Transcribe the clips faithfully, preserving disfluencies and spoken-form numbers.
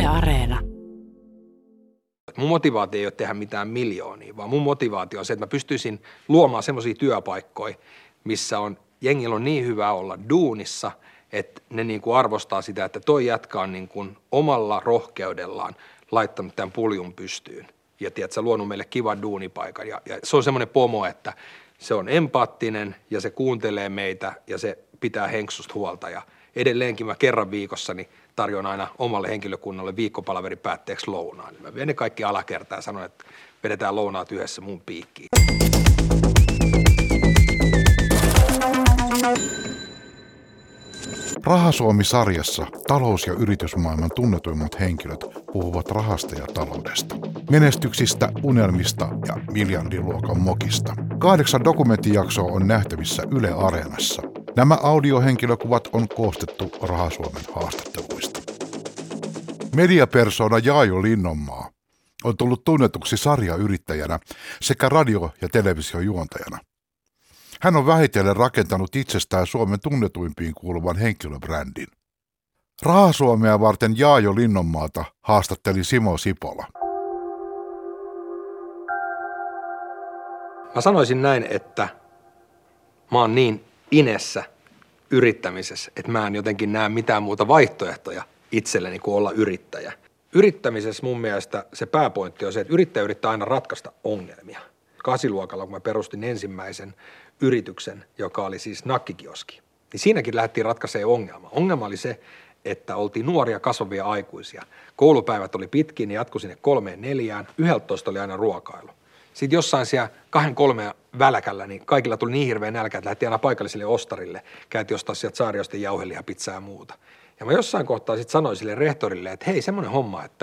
Areena. Mun motivaatio ei ole tehdä mitään miljoonia, vaan mun motivaatio on se, että mä pystyisin luomaan semmoisia työpaikkoja, missä on, jengillä on niin hyvä olla duunissa, että ne niin kuin arvostaa sitä, että toi jätkä on niin kuin omalla rohkeudellaan laittanut tämän puljun pystyyn. Ja tiedät, sä luonut meille kivan duunipaikan. Ja, ja se on semmoinen pomo, että se on empaattinen ja se kuuntelee meitä ja se pitää henksusta huolta. Ja edelleenkin mä kerran viikossa niin tarjoan aina omalle henkilökunnalle viikkopalaverin päätteeksi lounaan. Mä vien ne kaikki alakertaan ja sanon, että vedetään lounaat yhdessä mun piikkiin. Rahasuomi-sarjassa talous- ja yritysmaailman tunnetuimmat henkilöt puhuvat rahasta ja taloudesta. Menestyksistä, unelmista ja miljardiluokan mokista. Kahdeksan dokumenttijaksoa on nähtävissä Yle Areenassa. Nämä audiohenkilökuvat on koostettu Rahasuomen haastatteluista. Mediapersona Jaajo Linnonmaa on tullut tunnetuksi sarjayrittäjänä sekä radio- ja televisiojuontajana. Hän on vähitellen rakentanut itsestään Suomen tunnetuimpiin kuuluvan henkilöbrändin. Rahasuomea varten Jaajo Linnonmaata haastatteli Simo Sipola. Mä sanoisin näin, että mä oon niin inessä yrittämisessä, että mä en jotenkin näe mitään muuta vaihtoehtoja itselleni kuin olla yrittäjä. Yrittämisessä mun mielestä se pääpointti on se, että yrittäjä yrittää aina ratkaista ongelmia. Kasiluokalla, kun mä perustin ensimmäisen yrityksen, joka oli siis nakkikioski, niin siinäkin lähdettiin ratkaisemaan ongelma. Ongelma oli se, että oltiin nuoria kasvavia aikuisia. Koulupäivät oli pitkin, niin jatkui sinne kolmeen neljään. Yhdeltoista oli aina ruokailu. Sitten jossain siellä kahden kolmeen välkällä, niin kaikilla tuli niin hirveä nälkä, että lähdettiin aina paikallisille ostarille. Käytiin ostaa sieltä Saariosten jauhelihapizzaa ja muuta. Ja mä jossain kohtaa sitten sanoin sille rehtorille, että hei, semmoinen homma, että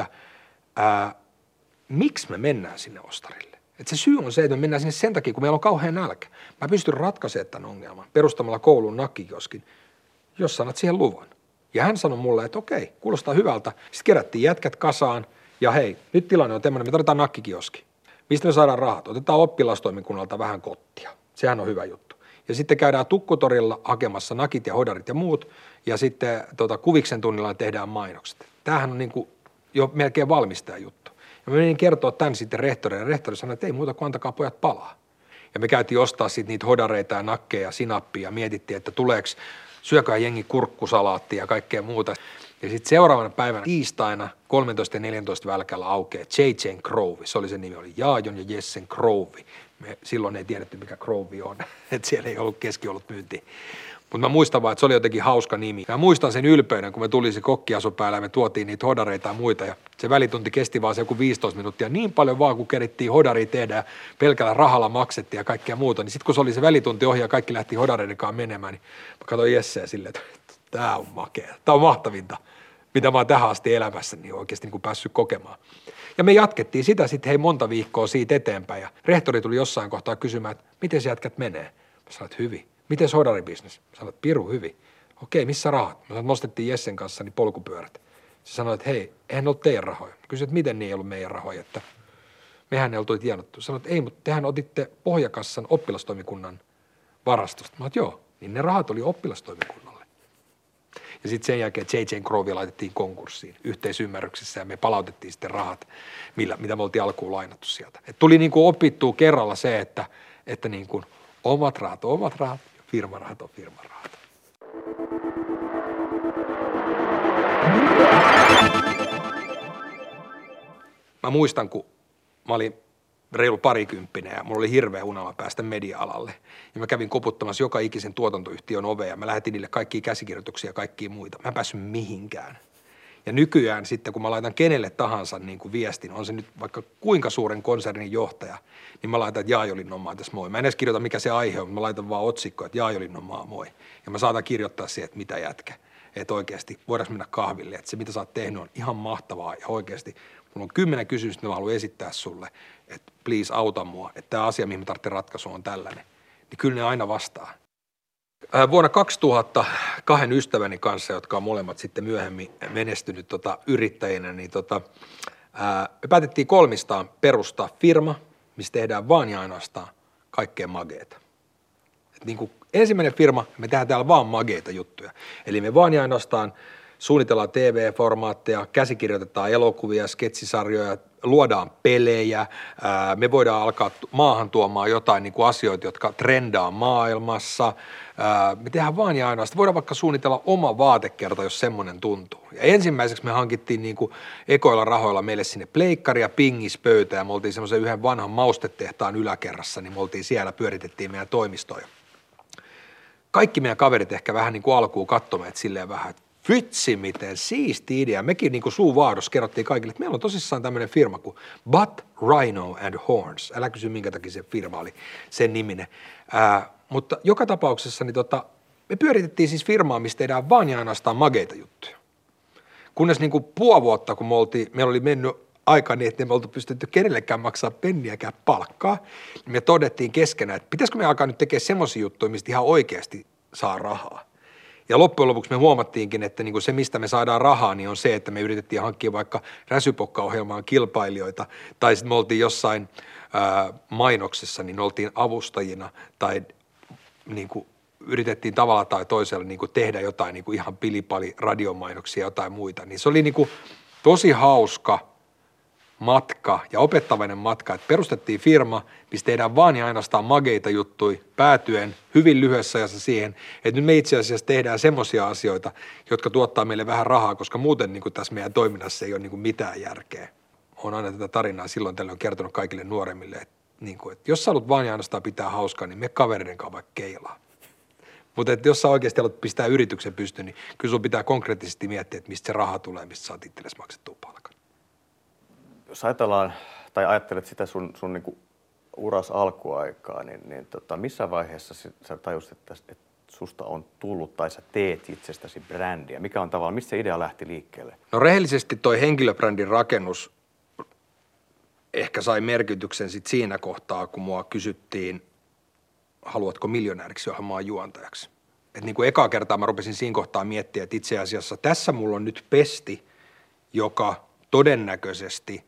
ää, miksi me mennään sinne ostarille? Että se syy on se, että me mennään sinne sen takia, kun meillä on kauhean nälkä. Mä pystyn ratkaisemaan tämän ongelman perustamalla koulun nakkikioskin, jos sanat siihen luvan. Ja hän sanoi mulle, että okei, kuulostaa hyvältä. Sitten kerättiin jätkät kasaan ja hei, nyt tilanne on tämmöinen, me tarvitaan nakkikioski. Mistä me saadaan rahat? Otetaan oppilastoimikunnalta vähän kottia. Sehän on hyvä juttu. Ja sitten käydään Tukkutorilla hakemassa nakit ja hodarit ja muut. Ja sitten tota, Kuviksen tunnilla tehdään mainokset. Tämähän on niin kuin jo melkein valmistaja juttu. Ja mä menin kertoa tämän sitten rehtorille. Ja rehtori sanoi, että ei muuta kuin antakaa pojat palaa. Ja me käytiin ostaa sitten niitä hodareita ja nakkeja ja sinappia. Ja mietittiin, että tuleeko syökää jengi kurkkusalaattia ja kaikkea muuta. Ja sitten seuraavana päivänä tiistaina kolmetoista ja neljätoista välkällä aukeaa J J Grove. Se oli se nimi, oli Jaajon ja Jessen Grove. Me silloin ei tiedetty, mikä Grove on, että siellä ei ollut keskiolut myyntiä. Mutta mä muistan vaan, että se oli jotenkin hauska nimi. Mä muistan sen ylpeyden, kun me tuli se kokkiasu päällä ja me tuotiin niitä hodareita ja muita. Ja se välitunti kesti vaan se joku viisitoista minuuttia. Niin paljon vaan, kun kerittiin hodaria tehdä ja pelkällä rahalla maksettiin ja kaikkea muuta. Niin sitten kun se oli se välitunti ohi ja kaikki lähti hodareidenkaan menemään, niin mä katsoin Jesseä silleen, että tää on makea. Tää on mahtavinta, mitä mä oon tähän asti elämässä niin oikeasti niin kuin päässyt kokemaan. Ja me jatkettiin sitä sitten hei monta viikkoa siitä eteenpäin. Ja rehtori tuli jossain kohtaa kysymään, että miten se jätkät menee? Mä sanoin, että hyvin. Miten se hodaribisnes? Mä sanoin, että piru hyvin. Okei, missä rahat? Mä sanoin, että nostettiin Jessen kanssa niin polkupyörät. Se sanoi, että hei, eihän ne ollut teidän rahoja. Mä kysyin, että miten niin ei ollut meidän rahoja, että mehän ne oltu tienottu. Sanoin, että ei, mutta tehän otitte Pohjakassan oppilastoimikunnan varastosta. Mä sanoin, että joo, niin ne rahat oli oppilastoimikunnalle. Ja sitten sen jälkeen J J Grovea laitettiin konkurssiin yhteisymmärryksessä ja me palautettiin sitten rahat, millä, mitä me oltiin alkuun lainattu sieltä. Et tuli niin kuin opittua kerralla se, että, että niin kuin omat rahat on omat rahat ja firmarahat on firmarahat. Mä muistan, kun mä olin reilu parikymppinen ja mulla oli hirveä unelma päästä media-alalle. Ja mä kävin koputtamassa joka ikisen tuotantoyhtiön ovea ja mä lähetin niille kaikkia käsikirjoituksia ja kaikkia muita. Mä en päässyt mihinkään. Ja nykyään sitten, kun mä laitan kenelle tahansa niin kuin viestin, on se nyt vaikka kuinka suuren konsernin johtaja, niin mä laitan, että Jaajo Linnonmaa tässä moi. Mä en edes kirjoita, mikä se aihe on, mä laitan vaan otsikko, että Jaajo Linnonmaa moi. Ja mä saatan kirjoittaa siihen, että mitä jätkä. Että oikeasti voidaan mennä kahville, että se mitä sä oot tehnyt on ihan mahtavaa ja oikeasti mulla on kymmenen kysymystä, mitä mä haluan esittää sulle, että please auta mua, että tämä asia, mihin mä tarvitsen ratkaisua on tällainen. Niin kyllä ne aina vastaa. Vuonna kaksituhatta kahden ystäväni kanssa, jotka on molemmat sitten myöhemmin menestynyt tota, yrittäjinä, niin tota, ää, me päätettiin kolmistaan perustaa firma, missä tehdään vaan ja ainoastaan kaikkea mageeta. Et niin kuin ensimmäinen firma, me tehdään täällä vaan mageita juttuja. Eli me vaan ja ainoastaan suunnitellaan T V-formaatteja, käsikirjoitetaan elokuvia, sketsisarjoja, luodaan pelejä, ää, me voidaan alkaa maahan tuomaan jotain niin kuin asioita, jotka trendaa maailmassa. Ää, me tehdään vaan ja ainoastaan. Voidaan vaikka suunnitella oma vaatekerta, jos semmoinen tuntuu. Ja ensimmäiseksi me hankittiin niin kuin ekoilla rahoilla meille sinne pleikkari ja pingispöytä ja me oltiin semmoisen yhden vanhan maustetehtaan yläkerrassa, niin me oltiin siellä, pyöritettiin meidän toimistoja. Kaikki meidän kaverit ehkä vähän niin kuin alkuun katsomaan, että silleen vähän, että vitsi miten siisti idea. Mekin niin kuin suu vaahdossa kerrottiin kaikille, että meillä on tosissaan tämmöinen firma kuin But Rhino and Horns. Älä kysy minkä takia se firma oli sen niminen. Ää, mutta joka tapauksessa niin tota, me pyöritettiin siis firmaa, missä tehdään vaan ja ainoastaan mageita juttuja. Kunnes niin kuin puoli vuotta, kun me oltiin, meillä oli mennyt aika niin, että me oltu pystytty kenellekään maksaa penniäkään palkkaa, niin me todettiin keskenään, että pitäisikö me alkaa nyt tekemään semmoisia juttuja, mistä ihan oikeasti saa rahaa. Ja loppujen lopuksi me huomattiinkin, että niin kuin se, mistä me saadaan rahaa, niin on se, että me yritettiin hankkia vaikka räsypokka-ohjelmaan kilpailijoita, tai sitten me oltiin jossain ää, mainoksessa, niin oltiin avustajina, tai niin kuin yritettiin tavalla tai toisella niin kuin tehdä jotain niin kuin ihan pilipali radiomainoksia ja jotain muita. Niin se oli niin kuin tosi hauska matka ja opettavainen matka, että perustettiin firma, missä tehdään vaan ja ainoastaan mageita juttuja päätyen hyvin lyhyessä ajassa siihen, että nyt me itse asiassa tehdään semmoisia asioita, jotka tuottaa meille vähän rahaa, koska muuten niin kuin tässä meidän toiminnassa ei ole niin kuin mitään järkeä. Olen aina tätä tarinaa silloin tällöin kertonut kaikille nuoremmille, että, niin kuin, että jos sä haluat vaan ja ainoastaan pitää hauskaa, niin me kavereiden kanssa vaikka keilaa. Mutta jos sä oikeasti haluat pistää yrityksen pystyyn, niin kyllä sun pitää konkreettisesti miettiä, että mistä se raha tulee, mistä saat itsellesi maksettua palkan. Jos ajatellaan, tai ajattelet sitä sun, sun niinku uras alkuaikaa, niin, niin tota, missä vaiheessa sä tajusit, että, että susta on tullut tai sä teet itsestäsi brändiä? Mikä on tavallaan, mistä se idea lähti liikkeelle? No rehellisesti toi henkilöbrändin rakennus ehkä sai merkityksen sit siinä kohtaa, kun mua kysyttiin, haluatko miljonääriksi ohjelmaan juontajaksi. Et niin kuin ekaa kertaa mä rupesin siinä kohtaa miettiä, että itse asiassa tässä mulla on nyt pesti, joka todennäköisesti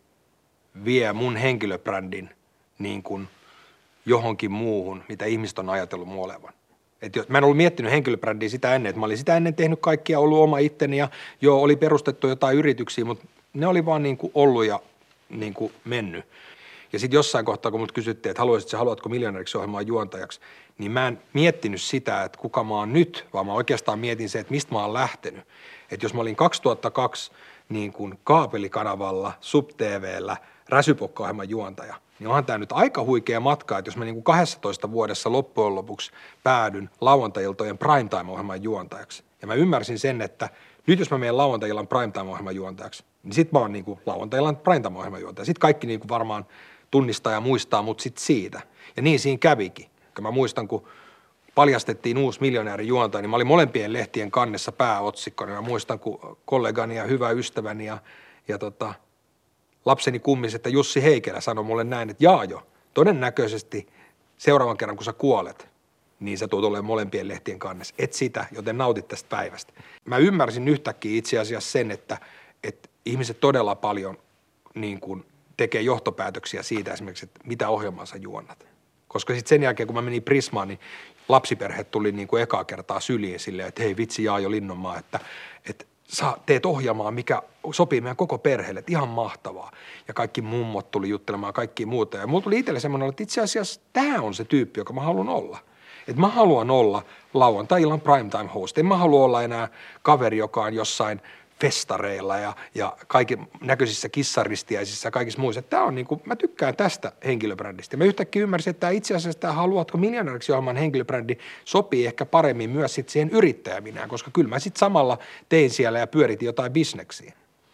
vie mun henkilöbrändin niin kuin johonkin muuhun, mitä ihmiset on ajatellut mun olevan. Et jos, mä en ollut miettinyt henkilöbrändiä sitä ennen, että mä olin sitä ennen tehnyt kaikkia, ollut oma itteni ja joo, oli perustettu jotain yrityksiä, mutta ne oli vaan niin kuin ollut ja niin kuin mennyt. Ja sitten jossain kohtaa, kun mut kysyttiin, että haluaisitko, haluatko miljonääriksi ohjelmaan juontajaksi, niin mä en miettinyt sitä, että kuka mä oon nyt, vaan mä oikeastaan mietin se, että mistä mä oon lähtenyt. Että jos mä olin kaksituhattakaksi niin kuin kaapelikanavalla, Sub-T V:llä, räsypokka-ohjelman juontaja, niin onhan tämä nyt aika huikea matka, että jos mä niin kuin kaksitoista vuodessa loppujen lopuksi päädyn lauantai-iltojen primetime-ohjelman juontajaksi. Ja mä ymmärsin sen, että nyt jos mä menen lauantai-illan primetime-ohjelman juontajaksi, niin sit mä oon niin kuin lauantai-illan primetime-ohjelman juontaja. Sitten kaikki niin kuin varmaan tunnistaa ja muistaa mut sit siitä. Ja niin siinä kävikin. Kun mä muistan, kun paljastettiin uusi miljonäärijuontaja, niin mä olin molempien lehtien kannessa pääotsikkona. Mä muistan, kun kollegani ja hyvä ystäväni ja, ja tota, lapseni kummis, että Jussi Heikelä sanoi mulle näin, että jaa jo, todennäköisesti seuraavan kerran, kun sä kuolet, niin sä tulet olemaan molempien lehtien kannessa. Et sitä, joten nautit tästä päivästä. Mä ymmärsin yhtäkkiä itse asiassa sen, että, että ihmiset todella paljon niin kuin tekee johtopäätöksiä siitä esimerkiksi, että mitä ohjelmaa sä juonnat. Koska sitten sen jälkeen, kun mä menin Prismaan, niin lapsiperhe tuli niin kuin ekaa kertaa syliin silleen, että hei vitsi Jaajo Linnonmaa, että, että sä teet ohjelmaa, mikä sopii meidän koko perheelle, että ihan mahtavaa. Ja kaikki mummot tuli juttelemaan kaikki muuta. Ja mulla tuli itselle semmoinen, että itse asiassa tämä on se tyyppi, joka mä haluan olla. Että mä haluan olla lauantai-illan primetime host. En mä halua olla enää kaveri, joka on jossain festareilla ja, ja kaikki näköisissä kissaristiaisissa ja kaikissa muissa. Tämä on niinku, mä tykkään tästä henkilöbrändistä. Mä yhtäkkiä ymmärsin, että itse asiassa tämä haluatko miljonääriksi ohjelman henkilöbrändi sopii ehkä paremmin myös sit siihen yrittäjäminään, koska kyllä mä sitten samalla tein siellä ja pyöritin jotain bisneksiä.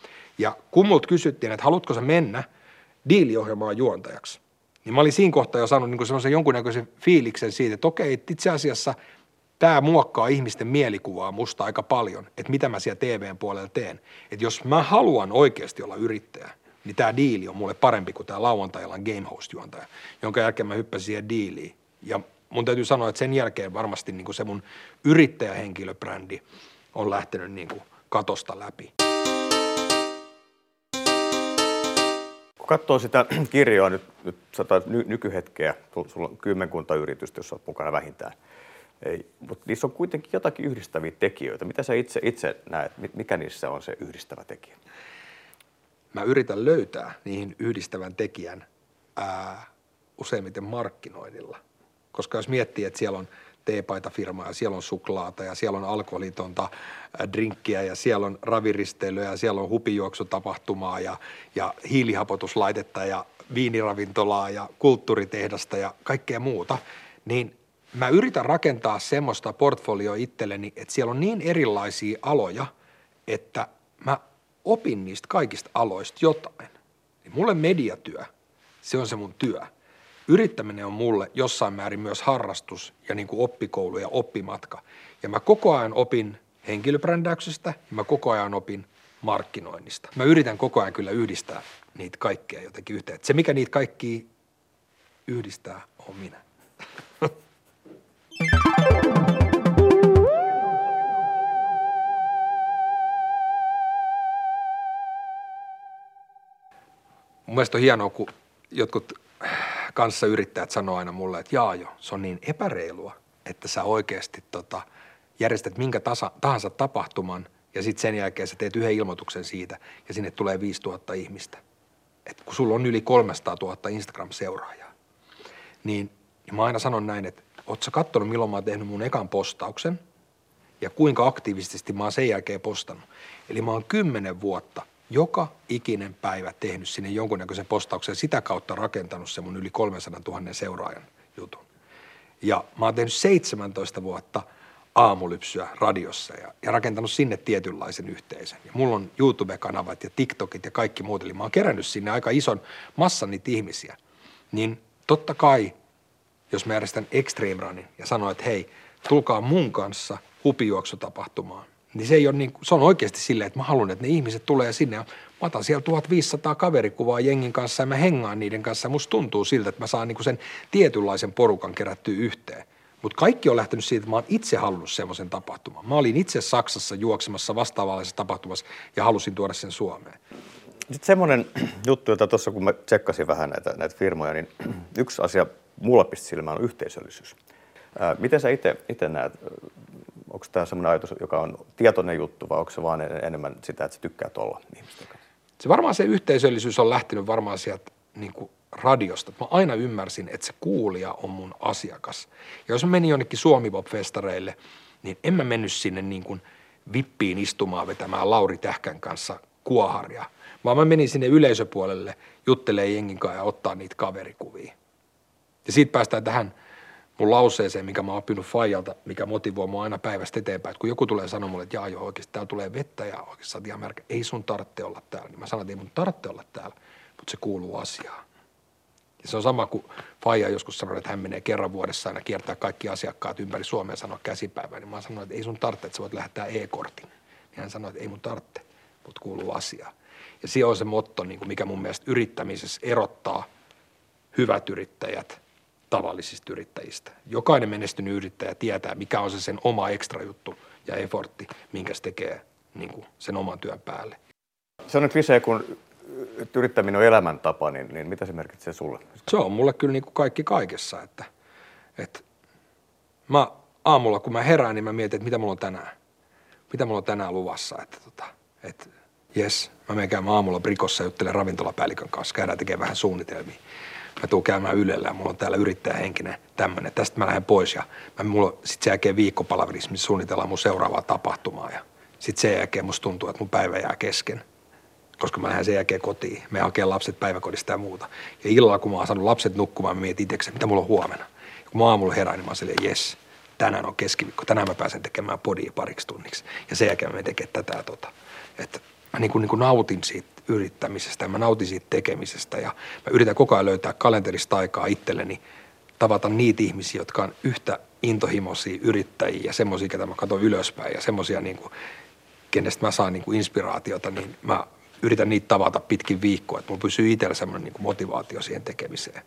Ja kun multa kysyttiin, että haluatko sä mennä diiliohjelmaan juontajaksi, niin mä olin siinä kohtaa jo saanut niinku semmoisen jonkunnäköisen fiiliksen siitä, että okei, itse asiassa tämä muokkaa ihmisten mielikuvaa musta aika paljon, että mitä mä siellä T V:n puolella teen. Että jos mä haluan oikeasti olla yrittäjä, niin tämä diili on mulle parempi kuin tämä lauantai-illan game host-juontaja, jonka jälkeen mä hyppäsin siihen diiliin. Ja mun täytyy sanoa, että sen jälkeen varmasti niin kuin se mun yrittäjähenkilöbrändi on lähtenyt niin kuin katosta läpi. Kun katsoo sitä kirjoa nyt, nyt ny- nykyhetkeä, sulla on kymmenkunta yritystä, jos olet mukana vähintään, Ei, mutta niissä on kuitenkin jotakin yhdistäviä tekijöitä. Mitä sä itse, itse näet, mikä niissä on se yhdistävä tekijä? Mä yritän löytää niihin yhdistävän tekijän ää, useimmiten markkinoinnilla. Koska jos miettii, että siellä on teepaitafirmaa ja siellä on suklaata ja siellä on alkoholitonta drinkkiä ja siellä on raviristeilyä ja siellä on hupijuoksutapahtumaa ja, ja hiilihapotuslaitetta ja viiniravintolaa ja kulttuuritehdasta ja kaikkea muuta, niin mä yritän rakentaa semmoista portfolioa itselleni, että siellä on niin erilaisia aloja, että mä opin niistä kaikista aloista jotain. Niin mulle mediatyö, se on se mun työ. Yrittäminen on mulle jossain määrin myös harrastus ja niin kuin oppikoulu ja oppimatka. Ja mä koko ajan opin henkilöbrändäyksestä ja mä koko ajan opin markkinoinnista. Mä yritän koko ajan kyllä yhdistää niitä kaikkea jotenkin yhteen. Se, mikä niitä kaikkia yhdistää, on minä. Mun mielestä on hienoa, kun jotkut kanssayrittäjät sanoo aina mulle, että jaa jo, se on niin epäreilua, että sä oikeasti tota, järjestät minkä tasa, tahansa tapahtuman ja sitten sen jälkeen sä teet yhden ilmoituksen siitä ja sinne tulee viisituhatta ihmistä. Et kun sulla on yli kolmesataatuhatta Instagram-seuraajaa, niin, niin mä aina sanon näin, että oot sä kattonut, milloin mä oon tehnyt mun ekan postauksen ja kuinka aktiivisesti mä oon sen jälkeen postannut. Eli mä oon kymmenen vuotta joka ikinen päivä tehnyt sinne jonkunnäköisen postauksen ja sitä kautta rakentanut se mun yli kolmesataatuhatta seuraajan jutun. Ja mä oon tehnyt seitsemäntoista vuotta aamulypsyä radiossa ja, ja rakentanut sinne tietynlaisen yhteisön. Ja mulla on YouTube-kanavat ja TikTokit ja kaikki muut, eli mä oon kerännyt sinne aika ison massan niitä ihmisiä. Niin totta kai, jos mä järjestän Extreme Runin ja sanon, että hei, tulkaa mun kanssa hupijuoksutapahtumaan, niin se ei ole niin, se on oikeasti silleen, että mä haluan, että ne ihmiset tulee sinne ja mä otan siellä tuhatviisisataa kaverikuvaa jengin kanssa ja mä hengaan niiden kanssa ja musta tuntuu siltä, että mä saan niin kuin sen tietynlaisen porukan kerättyä yhteen. Mutta kaikki on lähtenyt siitä, että mä oon itse halunnut semmoisen tapahtuman. Mä olin itse Saksassa juoksemassa vastaavallisessa tapahtumassa ja halusin tuoda sen Suomeen. Sitten semmoinen juttu, jota tuossa kun mä tsekkasin vähän näitä, näitä firmoja, niin yksi asia mulla pisti silmään on yhteisöllisyys. Ää, miten sä itse näet, onko tämä semmoinen ajatus, joka on tietoinen juttu vai onko se vaan enemmän sitä, että sä tykkäät olla ihmisten kanssa? Se varmaan se yhteisöllisyys on lähtenyt varmaan sieltä niin kuin radiosta. Mä aina ymmärsin, että se kuulija on mun asiakas. Ja jos mä menin jonnekin Suomi-pop-festareille, niin en mä mennyt sinne niin kuin vippiin istumaan vetämään Lauri Tähkän kanssa kuoharia, vaan mä menin sinne yleisöpuolelle juttelee jengin kanssa ja ottaa niitä kaverikuvia. Ja siitä päästään tähän mun lauseeseen, mikä mä oon oppinut Faijalta, mikä motivoi mua aina päivästä eteenpäin. Että kun joku tulee sanomaan mulle, että jaa jo oikeasti täällä tulee vettä ja oikeasti sä oot ihan märkä, ei sun tarvitse olla täällä. Niin mä sanon, että ei mun tarvitse olla täällä, mutta se kuuluu asiaan. Ja se on sama kuin Faija joskus sanoi, että hän menee kerran vuodessa aina kiertää kaikki asiakkaat ympäri Suomea ja sanoa käsipäivää. Niin mä sanoin, että ei sun tarvitse, että sä voit lähettää e-kortin. Niin hän sanoi, että ei mun tarvitse, mutta kuuluu asiaan. Ja se on se motto, mikä mun mielestä yrittämisessä erottaa hyvät yrittäjät tavallisista yrittäjistä. Jokainen menestynyt yrittäjä tietää, mikä on se sen oma ekstra juttu ja effortti, minkä se tekee niin kuin sen oman työn päälle. Se on nyt klisee, kun yrittäminen on elämäntapa, niin, niin mitä se merkitsee sulle? Se on mulle kyllä niin kuin kaikki kaikessa, että, että mä aamulla kun mä herään, niin mä mietin, että mitä mulla on tänään. Mitä mulla on tänään luvassa, että tota, että jes, mä menen käymään aamulla Brikossa ja juttelen ravintolapäällikön kanssa, käydään tekemään vähän suunnitelmia. Mä tuun käymään Ylellä ja mulla on täällä yrittäjähenkinen tämmönen. Tästä mä lähden pois ja mä, mulla on sit sen jälkeen viikkopalaverissa, missä suunnitellaan mun seuraavaa tapahtumaa. Ja sit sen jälkeen musta tuntuu, että mun päivä jää kesken, koska mä lähden sen jälkeen kotiin. Me hakee lapset päiväkodista ja muuta. Ja illalla, kun mä oon saanut lapset nukkumaan, mä mietin itsekseni, mitä mulla on huomenna. Ja kun mä aamulla herään, niin mä oon silleen, jes, tänään on keskiviikko. Tänään mä pääsen tekemään podia pariksi tunniksi. Ja sen jälkeen mä tekemään tätä ja tota. Että mä niin kuin, niin kuin nautin siitä yrittämisestä ja mä nautin siitä tekemisestä ja mä yritän koko ajan löytää kalenterista aikaa itselleni tavata niitä ihmisiä, jotka on yhtä intohimoisia yrittäjiä ja semmoisia, ketä mä katson ylöspäin ja semmoisia, niin kuin, kenestä mä saan niin kuin inspiraatiota, niin mä yritän niitä tavata pitkin viikkoa, että mulla pysyy itsellä semmoinen niin kuin motivaatio siihen tekemiseen.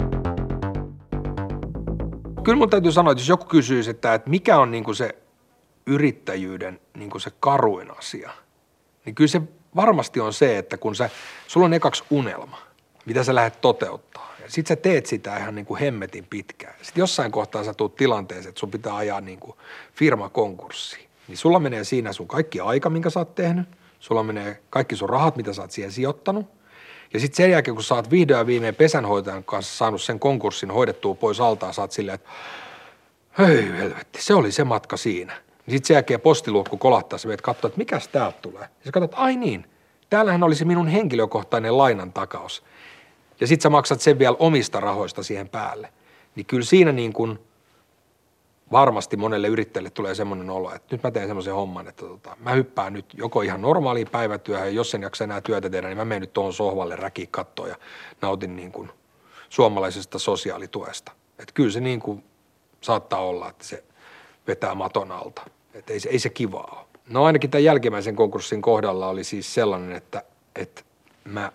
Kyllä mun täytyy sanoa, että jos joku kysyisi, että, että mikä on niin kuin se yrittäjyyden niin kuin se karuin asia, niin kyllä se varmasti on se, että kun sä, sulla on ekaksi unelma, mitä sä lähdet toteuttaa, ja sit sä teet sitä ihan niin kuin hemmetin pitkään. Sitten jossain kohtaa sä tuut tilanteeseen, että sun pitää ajaa niin kuin firma konkurssiin. Niin sulla menee siinä sun kaikki aika, minkä sä oot tehnyt, sulla menee kaikki sun rahat, mitä sä oot siihen sijoittanut, ja sitten sen jälkeen, kun sä oot vihdoin ja viimein pesänhoitajan kanssa saanut sen konkurssin hoidettua pois altaan, sä oot silleen, että hei helvetti, se oli se matka siinä. Sitten sen jälkeen postiluokku kolahtaa, sä meet katsoa, että mikäs täältä tulee. Ja sä katsot, ai niin, täällähän oli se minun henkilökohtainen lainan takaus. Ja sit sä maksat sen vielä omista rahoista siihen päälle. Niin kyllä siinä niin kuin varmasti monelle yrittäjälle tulee semmoinen olo, että nyt mä teen semmoisen homman, että tota, mä hyppään nyt joko ihan normaaliin päivätyöhön, ja jos en jaksa enää työtä tehdä, niin mä menen nyt tuohon sohvalle räkiin kattoon ja nautin niin kuin suomalaisesta sosiaalituesta. Että kyllä se niin kuin saattaa olla, että se vetää maton alta. Että ei se, ei se kivaa ole. No ainakin tämän jälkimmäisen konkurssin kohdalla oli siis sellainen, että, että mä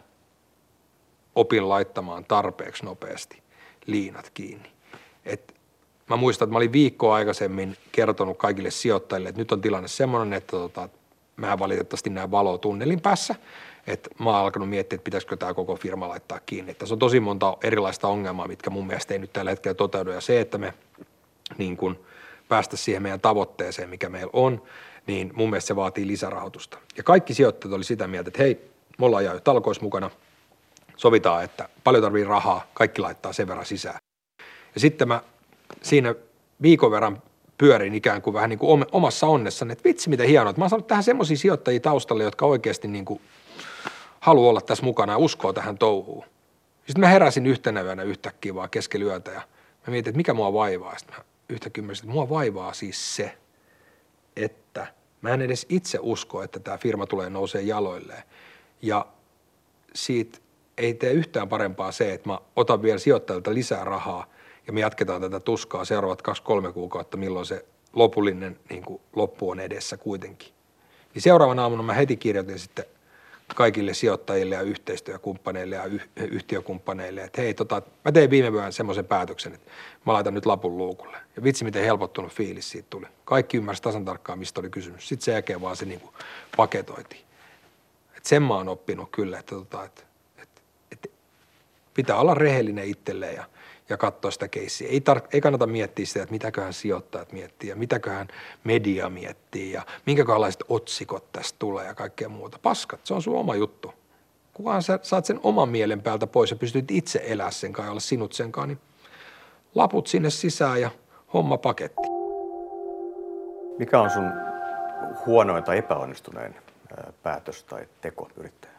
opin laittamaan tarpeeksi nopeasti liinat kiinni. Et mä muistan, että mä olin viikkoa aikaisemmin kertonut kaikille sijoittajille, että nyt on tilanne semmoinen, että tota, mä valitettavasti näen valoa tunnelin päässä. Että mä oon alkanut miettiä, että pitäisikö tämä koko firma laittaa kiinni. Että tässä on tosi monta erilaista ongelmaa, mitkä mun mielestä ei nyt tällä hetkellä toteudu. Ja se, että me niin kun päästä siihen meidän tavoitteeseen, mikä meillä on, niin mun mielestä se vaatii lisärahoitusta. Ja kaikki sijoittajat oli sitä mieltä, että hei, me ollaan jo talkoissa mukana, sovitaan, että paljon tarvii rahaa, kaikki laittaa sen verran sisään. Ja sitten mä siinä viikon verran pyörin ikään kuin vähän niin kuin omassa onnessani, että vitsi miten hienoa, että mä oon saanut tähän semmoisia sijoittajia taustalle, jotka oikeasti niin kuin haluaa olla tässä mukana ja uskoo tähän touhuun. Sitten mä heräsin yhtenä yönä yhtäkkiä vaan keskellä yötä ja mä mietin, että mikä mua vaivaa. Sitten mä yhtäkkiä ymmärsin, että mua vaivaa siis se, että mä en edes itse usko, että tämä firma tulee nousee jaloilleen. Ja siitä ei tee yhtään parempaa se, että mä otan vielä sijoittajilta lisää rahaa ja me jatketaan tätä tuskaa seuraavat kaksi kolme kuukautta, milloin se lopullinen niin kuin loppu on edessä kuitenkin. Niin seuraavana aamuna mä heti kirjoitin sitten kaikille sijoittajille ja yhteistyökumppaneille ja yh- yhtiökumppaneille, että hei, tota, mä tein viime vuonna semmoisen päätöksen, että mä laitan nyt lapun luukulle. Ja vitsi, miten helpottunut fiilis siitä tuli. Kaikki ymmärsi tasan tarkkaan, mistä oli kysymys. Sitten sen jälkeen vaan se niin kuin paketoitiin. Että sen mä oon oppinut kyllä, että, tota, että, että, että pitää olla rehellinen itselleen ja ja katsoa sitä keissiä. Ei, tar- ei kannata miettiä sitä, että mitäköhän sijoittajat miettii ja mitäköhän media miettii ja minkäköhänlaiset otsikot tästä tulee ja kaikkea muuta. Paskat, se on sun oma juttu. Kunhan sä saat sen oman mielen päältä pois ja pystyt itse elää sen kanssa ja olla sinut sen kanssa, niin laput sinne sisään ja homma paketti. Mikä on sun huonoin tai epäonnistunein päätös tai teko yrittäjä?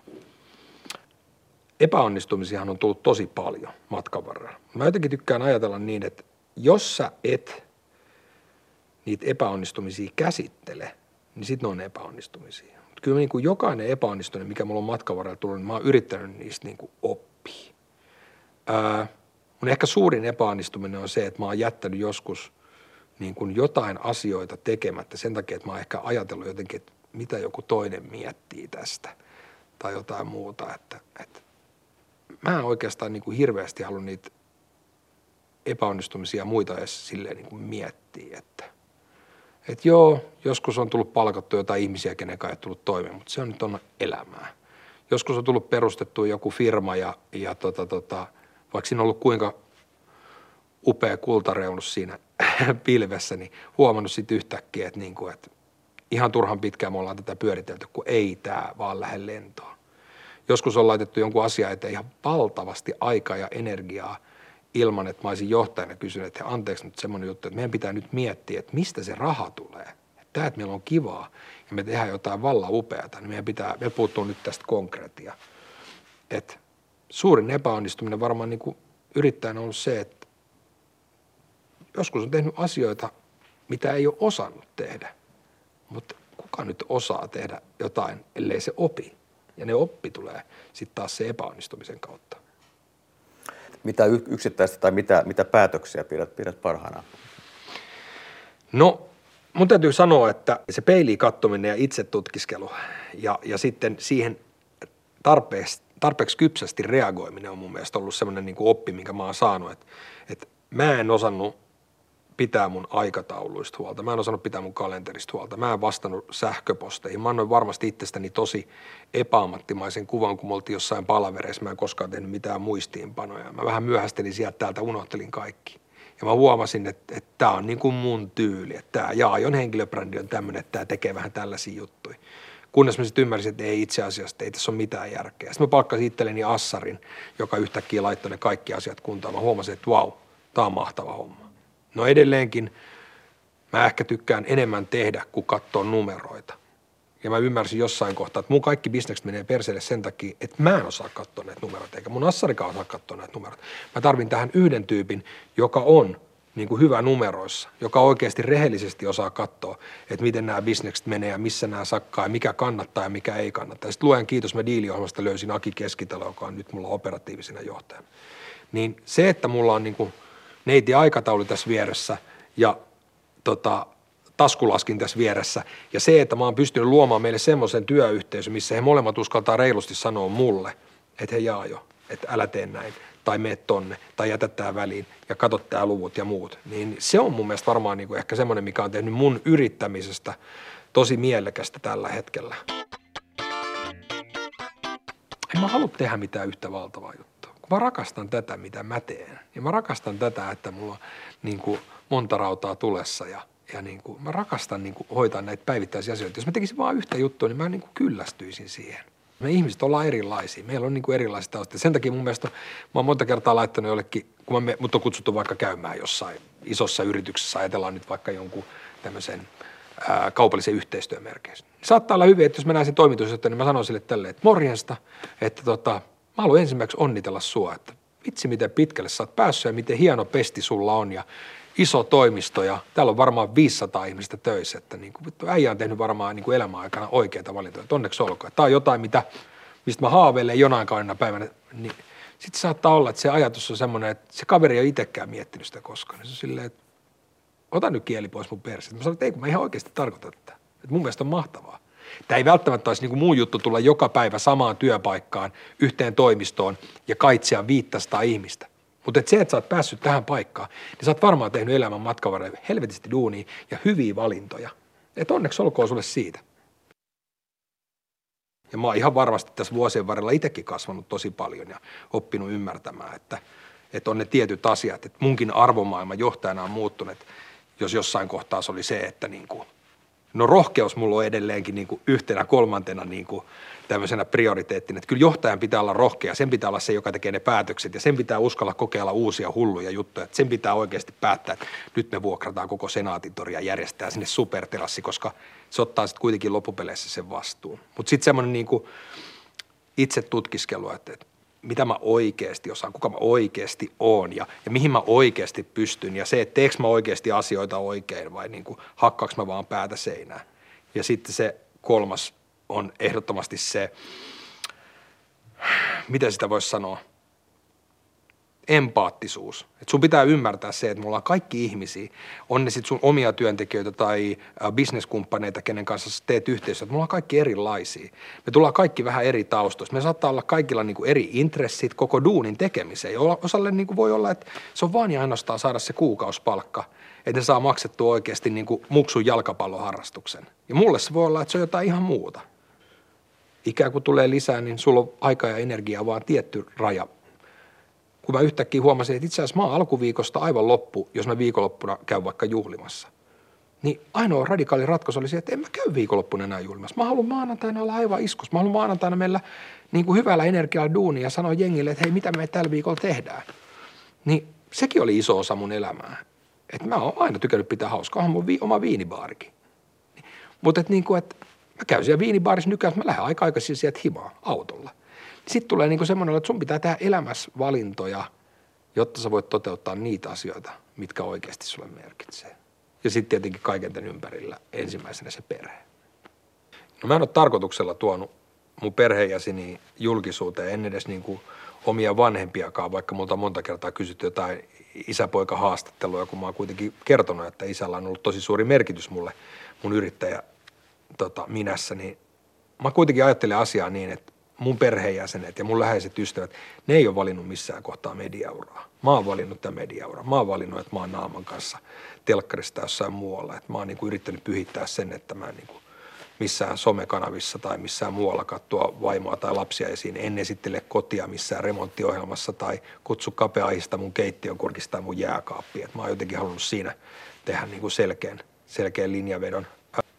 Epäonnistumisiahan on tullut tosi paljon matkan varrella. Mä jotenkin tykkään ajatella niin, että jos sä et niitä epäonnistumisia käsittele, niin sit ne on epäonnistumisia. Mutta kyllä niin kuin jokainen epäonnistuminen, mikä mulla on matkan varrella tullut, niin mä oon yrittänyt niistä niin kuin oppia. Ää, mun ehkä suurin epäonnistuminen on se, että mä oon jättänyt joskus niin kuin jotain asioita tekemättä sen takia, että mä oon ehkä ajatellut jotenkin, että mitä joku toinen miettii tästä tai jotain muuta, että, että mä en oikeastaan niin kuin hirveästi halua niitä epäonnistumisia ja muita edes silleen niin kuin miettiä, että, että joo, joskus on tullut palkattua jotain ihmisiä, kenen kanssa ei tullut toimeen, mutta se on nyt on elämää. Joskus on tullut perustettua joku firma ja, ja tota, tota, vaikka siinä on ollut kuinka upea kultareunus siinä pilvessä, niin huomannut sitten yhtäkkiä, että, niin kuin, että ihan turhan pitkään me ollaan tätä pyöritelty, kun ei tää vaan lähde lentoon. Joskus on laitettu jonkun asian eteen ihan valtavasti aikaa ja energiaa ilman, että mä olisin johtajana kysynyt, että anteeksi nyt semmoinen juttu, että meidän pitää nyt miettiä, että mistä se raha tulee. Tämä, että meillä on kivaa ja me tehdään jotain vallan upeata, niin meidän pitää, meillä puuttuu nyt tästä konkreettia. Että suurin epäonnistuminen varmaan niin kuin yrittäjänä on ollut se, että joskus on tehnyt asioita, mitä ei ole osannut tehdä, mutta kuka nyt osaa tehdä jotain, ellei se opi. Ja ne oppi tulee sitten taas se epäonnistumisen kautta. Mitä yksittäistä tai mitä, mitä päätöksiä pidät, pidät parhaana? No, mun täytyy sanoa, että se peiliin katsominen ja itse tutkiskelu ja, ja sitten siihen tarpeeksi, tarpeeksi kypsästi reagoiminen on mun mielestä ollut semmoinen niin kuin oppi, minkä mä oon saanut. Että, että mä en osannut pitää mun aikatauluista huolta. Mä en osannut pitää mun kalenterista huolta. Mä en vastannut sähköposteihin. Mä annoin varmasti itsestäni tosi epäammattimaisen kuvan, kun me oltiin jossain palavereissa. Mä en koskaan tehnyt mitään muistiinpanoja. Mä vähän myöhästelin sieltä täältä, unohtelin kaikki. Ja mä huomasin, että, että tää on niin kuin mun tyyli. Että tää Jaajon henkilöbrändi on tämmönen, että tää tekee vähän tällaisia juttuja. Kunnes mä sitten ymmärsin, että ei itse asiassa, ei tässä ole mitään järkeä. Sitten mä palkkasin itselleni assarin, joka yhtäkkiä laittoi ne kaikki asiat kuntoon. Mä huomasin, että vau, tää on mahtava homma. No edelleenkin mä ehkä tykkään enemmän tehdä kuin katsoa numeroita. Ja mä ymmärsin jossain kohtaa, että mun kaikki bisnekset menee perseelle sen takia, että mä en osaa katsoa näitä numeroita, eikä mun assarikaan osaa katsoa näitä numeroita. Mä tarvin tähän yhden tyypin, joka on niin kuin hyvä numeroissa, joka oikeasti rehellisesti osaa katsoa, että miten nämä bisnekset menee ja missä nämä sakkaa ja mikä kannattaa ja mikä ei kannattaa. Sitten luojan kiitos, mä diiliohjelmasta löysin Aki Keskitalo, joka on nyt mulla operatiivisena johtajana. Niin se, että mulla on niin kuin neiti aikataulu tässä vieressä ja tota, taskulaskin tässä vieressä. Ja se, että mä oon pystynyt luomaan meille semmoisen työyhteisön, missä he molemmat uskaltaa reilusti sanoa mulle, että hei Jaajo, että älä tee näin, tai mene tonne, tai jätä tää väliin, ja katso tää luvut ja muut. Niin se on mun mielestä varmaan niinku ehkä semmoinen, mikä on tehnyt mun yrittämisestä tosi mielekästä tällä hetkellä. En mä halua tehdä mitään yhtä valtavaa juttua. Kun mä rakastan tätä, mitä mä teen, ja mä rakastan tätä, että mulla on niin kuin monta rautaa tulessa, ja, ja niin kuin, mä rakastan niin kuin hoitaa näitä päivittäisiä asioita. Jos mä tekisin vaan yhtä juttua, niin mä niin kuin kyllästyisin siihen. Me ihmiset ollaan erilaisia, meillä on niin kuin erilaiset taustat. Sen takia mun mielestä mä oon monta kertaa laittanut jollekin, kun mä, mut on kutsuttu vaikka käymään jossain isossa yrityksessä, ajatellaan nyt vaikka jonkun tämmöisen ää, kaupallisen yhteistyön merkeissä. Saattaa olla hyvin, että jos mä näen sen toimitusjohtajan, niin mä sanon sille tälleen, että morjesta, että tota, mä haluan ensimmäiseksi onnitella sua, että vitsi miten pitkälle sä oot päässyt ja miten hieno pesti sulla on ja iso toimisto ja täällä on varmaan viisisataa ihmistä töissä, että niin kuin, äijä on tehnyt varmaan niin kuin elämän aikana oikeita valintoja, että onneksi olkoon. Tämä on jotain, mitä, mistä mä haaveilen jonain kaudena päivänä, niin sitten saattaa olla, että se ajatus on semmoinen, että se kaveri ei ole itsekään miettinyt sitä koskaan. Niin se on silleen, että ota nyt kieli pois mun persestä. Mä sanoin, että ei kun mä ihan oikeasti tarkoitan tätä, että mun mielestä on mahtavaa. Tämä ei välttämättä olisi niin kuin muu juttu tulla joka päivä samaan työpaikkaan, yhteen toimistoon ja kaitsia viittäsataa ihmistä. Mutta et se, että sä oot päässyt tähän paikkaan, niin sä oot varmaan tehnyt elämän matkan varrella helvetisti duunia ja hyviä valintoja. Että onneksi olkoon sulle siitä. Ja mä oon ihan varmasti tässä vuosien varrella itsekin kasvanut tosi paljon ja oppinut ymmärtämään, että, että on ne tietyt asiat, että munkin arvomaailma johtajana on muuttunut, jos jossain kohtaa se oli se, että niinku, no rohkeus mulla on edelleenkin niinku yhtenä kolmantena niinku tämmöisenä prioriteettina, että kyllä johtajan pitää olla rohkea, sen pitää olla se, joka tekee ne päätökset ja sen pitää uskalla kokeilla uusia hulluja juttuja, että sen pitää oikeasti päättää, että nyt me vuokrataan koko Senaatintori ja järjestetään sinne superterassi, koska se ottaa sitten kuitenkin loppupeleissä sen vastuun. Mutta sitten semmoinen niinku itse tutkiskelu, että, että mitä mä oikeasti osaan, kuka mä oikeasti oon ja, ja mihin mä oikeasti pystyn ja se, että teekö mä oikeasti asioita oikein vai niinku hakkaaks mä vaan päätä seinään. Ja sitten se kolmas on ehdottomasti se, miten sitä voisi sanoa, empaattisuus. Et sun pitää ymmärtää se, että me ollaan kaikki ihmisiä, on ne sitten sun omia työntekijöitä tai bisneskumppaneita, kenen kanssa teet yhteistyötä, me ollaan kaikki erilaisia. Me tullaan kaikki vähän eri taustoista. Me saattaa olla kaikilla niinku eri intressit koko duunin tekemiseen. Ja osalle niinku voi olla, että se on vaan ja ainoastaan saada se kuukausipalkka, että ne saa maksettua oikeasti niinku muksun jalkapalloharrastuksen. Ja mulle se voi olla, että se on jotain ihan muuta. Ikään kuin tulee lisää, niin sulla on aika ja energiaa vaan tietty raja. Kun mä yhtäkkiä huomasin, että itse asiassa mä oon alkuviikosta aivan loppu, jos mä viikonloppuna käyn vaikka juhlimassa. Niin ainoa radikaali ratkaisu oli se, että en mä käy viikonloppuna enää juhlimassa. Mä haluan maanantaina olla aivan iskus. Mä haluan maanantaina meillä niin kuin hyvällä energialla duunia ja sanoa jengille, että hei, mitä me tällä viikolla tehdään. Niin sekin oli iso osa mun elämää. Että mä oon aina tykännyt pitää hauskaa. Onhan mun vi- oma viinibaarikin. Mutta että niin kuin, että mä käyn siellä viinibaarissa nykyään, että mä lähden aika aikaisin sieltä himaan autolla. Sitten tulee niinku semmoinen, että sun pitää tehdä elämässä valintoja, jotta sä voit toteuttaa niitä asioita, mitkä oikeasti sulle merkitsee. Ja sitten tietenkin kaiken tämän ympärillä ensimmäisenä se perhe. No mä en ole tarkoituksella tuonut mun perheenjäseniä julkisuuteen, en edes niinku omia vanhempiakaan, vaikka multa on monta kertaa kysytty jotain isä-poika-haastattelua, kun mä oon kuitenkin kertonut, että isällä on ollut tosi suuri merkitys mulle, mun yrittäjä tota, minässä, niin mä kuitenkin ajattelen asiaa niin, että mun perheenjäsenet ja mun läheiset ystävät, ne ei ole valinnut missään kohtaa mediauraa. Mä oon valinnut tämän mediauraa. Mä oon valinnut, että mä oon naaman kanssa telkkarista jossain muualla. Että mä oon niin kuin yrittänyt pyhittää sen, että mä en niin kuin missään somekanavissa tai missään muualla katsoa vaimoa tai lapsia esiin. En esittele kotia missään remonttiohjelmassa tai kutsu kapeaihista mun keittiön kurkista tai mun jääkaappiin. Että mä oon jotenkin halunnut siinä tehdä niin kuin selkeän, selkeän linjavedon.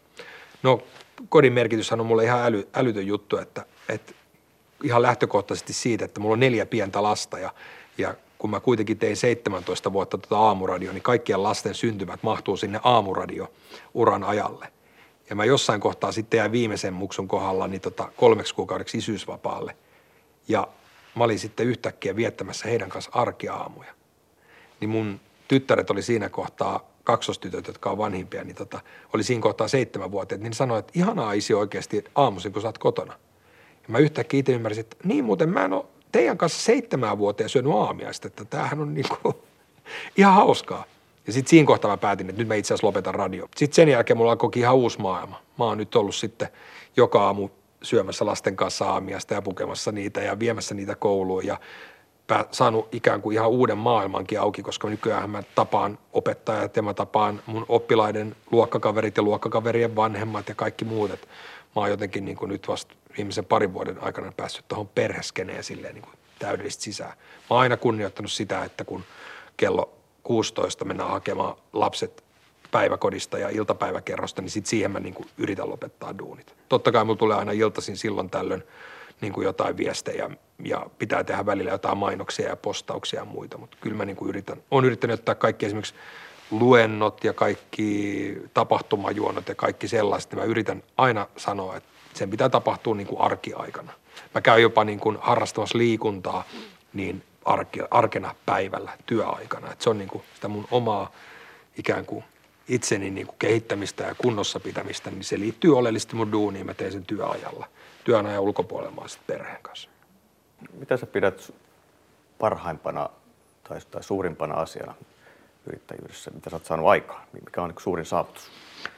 No kodin merkityshän on mulle ihan äly, älytön juttu, että, että ihan lähtökohtaisesti siitä, että mulla on neljä pientä lasta ja, ja kun mä kuitenkin tein seitsemäntoista vuotta tuota aamuradioa, niin kaikkien lasten syntymät mahtuu sinne aamuradio-uran ajalle. Ja mä jossain kohtaa sitten jäin viimeisen muksun kohdalla niin tota kolmeksi kuukaudeksi isyysvapaalle. Ja mä olin sitten yhtäkkiä viettämässä heidän kanssa arkiaamuja. Niin mun tyttäret oli siinä kohtaa, kaksostytöt, jotka on vanhimpia, niin tota, oli siinä kohtaa seitsemänvuotiaat, niin sanoi, että ihanaa isi oikeasti aamuisin, kun sä oot kotona. Ja mä yhtäkkiä itse ymmärsin, että niin muuten mä en ole teidän kanssa seitsemänvuotiaan syönyt aamiaista, että tämähän on niinku ihan hauskaa. Ja sitten siinä kohtaa mä päätin, että nyt mä itse asiassa lopetan radio. Sitten sen jälkeen mulla alkoikin ihan uusi maailma. Mä oon nyt ollut sitten joka aamu syömässä lasten kanssa aamiaista ja pukemassa niitä ja viemässä niitä kouluun ja saanut ikään kuin ihan uuden maailmankin auki, koska nykyään mä tapaan opettajat ja mä tapaan mun oppilaiden luokkakaverit ja luokkakaverien vanhemmat ja kaikki muut. Et mä oon jotenkin niin kuin nyt vasta viimeisen parin vuoden aikana päässyt tuohon perheskeneen silleen niin kuin täydellisesti sisään. Mä oon aina kunnioittanut sitä, että kun kello kuusitoista mennään hakemaan lapset päiväkodista ja iltapäiväkerrosta, niin sit siihen mä niin kuin yritän lopettaa duunit. Totta kai mulla tulee aina iltaisin silloin tällöin niin kuin jotain viestejä ja pitää tehdä välillä jotain mainoksia ja postauksia ja muita, mutta kyllä mä niin kuin yritän, olen yrittänyt ottaa kaikki esimerkiksi luennot ja kaikki tapahtumajuonot ja kaikki sellaiset, niin mä yritän aina sanoa, että sen pitää tapahtua niin kuin arkiaikana. Mä käyn jopa niin kuin harrastamassa liikuntaa niin arki, arkena päivällä, työaikana, että se on niin kuin sitä mun omaa ikään kuin itseni niin kuin kehittämistä ja kunnossa pitämistä, niin se liittyy oleellisesti mun duuniin, mä teen sen työajalla. Työn ajan ulkopuolella mä oon sitten perheen kanssa. Mitä sä pidät parhaimpana tai, tai suurimpana asiana yrittäjyydessä, mitä sä oot saanut aikaan? Mikä on niin suurin saavutus?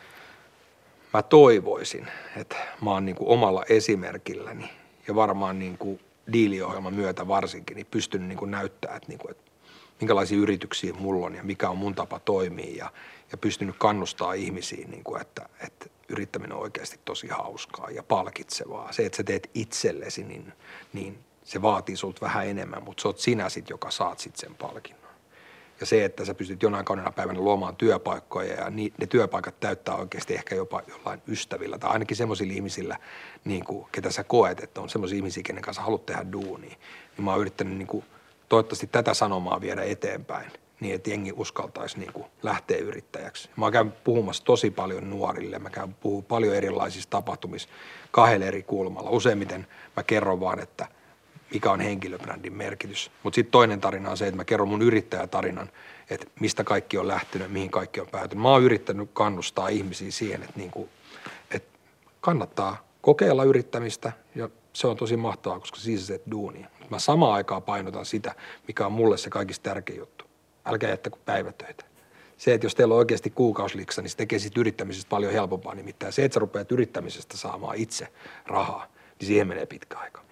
Mä toivoisin, että mä oon niin kuin omalla esimerkilläni ja varmaan niin kuin diiliohjelman myötä varsinkin, niin pystynyt niin kuin näyttämään, että, niin kuin, että minkälaisia yrityksiä mulla on ja mikä on mun tapa toimia ja, ja pystynyt kannustaa ihmisiä, niin kuin, että, että yrittäminen on oikeasti tosi hauskaa ja palkitsevaa. Se, että sä teet itsellesi, niin, niin se vaatii sulta vähän enemmän, mutta sä oot sinä sit, joka saat sit sen palkinnon. Ja se, että sä pystyt jonain kaunina päivänä luomaan työpaikkoja ja ni, ne työpaikat täyttää oikeasti ehkä jopa jollain ystävillä tai ainakin semmoisilla ihmisillä, niin kuin, ketä sä koet, että on semmoisia ihmisiä, kenen kanssa haluat tehdä duunia. Niin mä oon yrittänyt niin kuin, toivottavasti tätä sanomaa viedä eteenpäin niin, että jengi uskaltaisi niin kuin, lähteä yrittäjäksi. Mä käyn puhumassa tosi paljon nuorille. Mä käyn puhua paljon erilaisissa tapahtumissa kahdella eri kulmalla. Useimmiten mä kerron vaan, että mikä on henkilöbrändin merkitys. Mutta sitten toinen tarina on se, että mä kerron mun yrittäjätarinan, että mistä kaikki on lähtenyt, mihin kaikki on päätynyt. Mä oon yrittänyt kannustaa ihmisiä siihen, että, niinku, että kannattaa kokeilla yrittämistä ja se on tosi mahtavaa, koska siis se duunia. Mä samaan aikaan painotan sitä, mikä on mulle se kaikista tärkein juttu. Älkää jättäkö päivätöitä. Se, että jos teillä on oikeasti kuukausiliksa, niin se tekee siitä yrittämisestä paljon helpompaa. Nimittäin se, että sä rupeat yrittämisestä saamaan itse rahaa, niin siihen menee pitkä aika.